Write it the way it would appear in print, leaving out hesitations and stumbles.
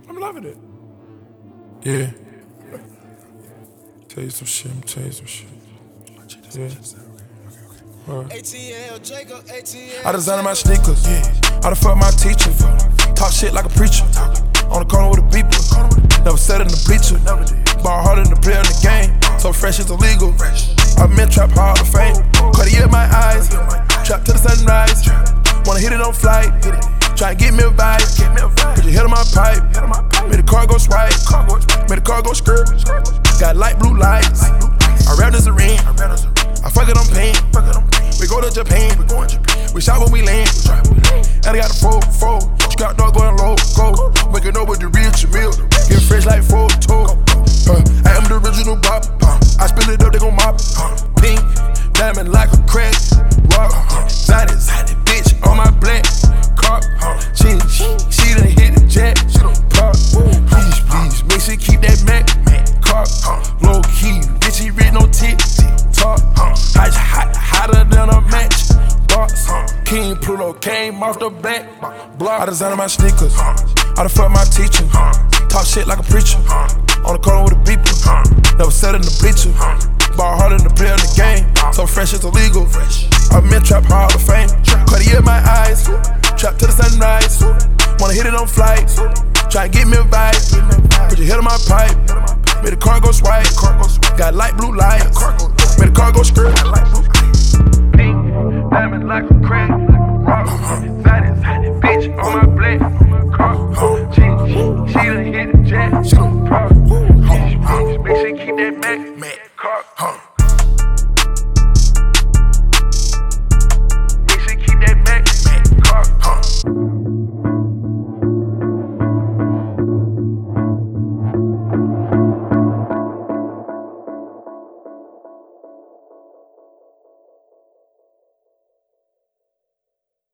I'm loving it. Yeah. Tell you some shit, Yeah. I designed my sneakers, I done fucked my teacher. Talk shit like a preacher. On the corner with a beeper. Never sat in the bleacher. Ball harder than the player in the game. So fresh is illegal. I've been trap hard to fame. Cartier in my eyes. Trap to the sunrise. Wanna hit it on flight. Try and get me a vibe. Put your head on my pipe. Made the car go swipe. Made the car go skirt. Got light blue lights. I rap this a ring. I fuck it on pain. We go to Japan. We shot when we land. And I got a 4-4. Scott dog going low, go. Waking up with the real Jamil. Get fresh like photo. I am the original Bob. I spill it up, they gon' mop. Pink, diamond like a crack. Rock, exotic bitch on my black car. She done hit the jet. Park, please, make sure keep that Mac. Car, low key, bitch, he written no tick. Talk, hotter than a match. Box, King Pluto came off the back block. I designed my sneakers. I done fucked my teacher. Talk shit like a preacher. On the corner with a beeper. Never sat in the bleacher. Ball harder than the player in the game. So fresh it's illegal. I've been trap hard to fame. Cartier in my eyes. Trap to the sunrise. Wanna hit it on flight. Try and get me a vibe. Put your head on my pipe. Made the car go swipe. Got light blue lights. Made the car go skirt. Pink, diamond like a crack.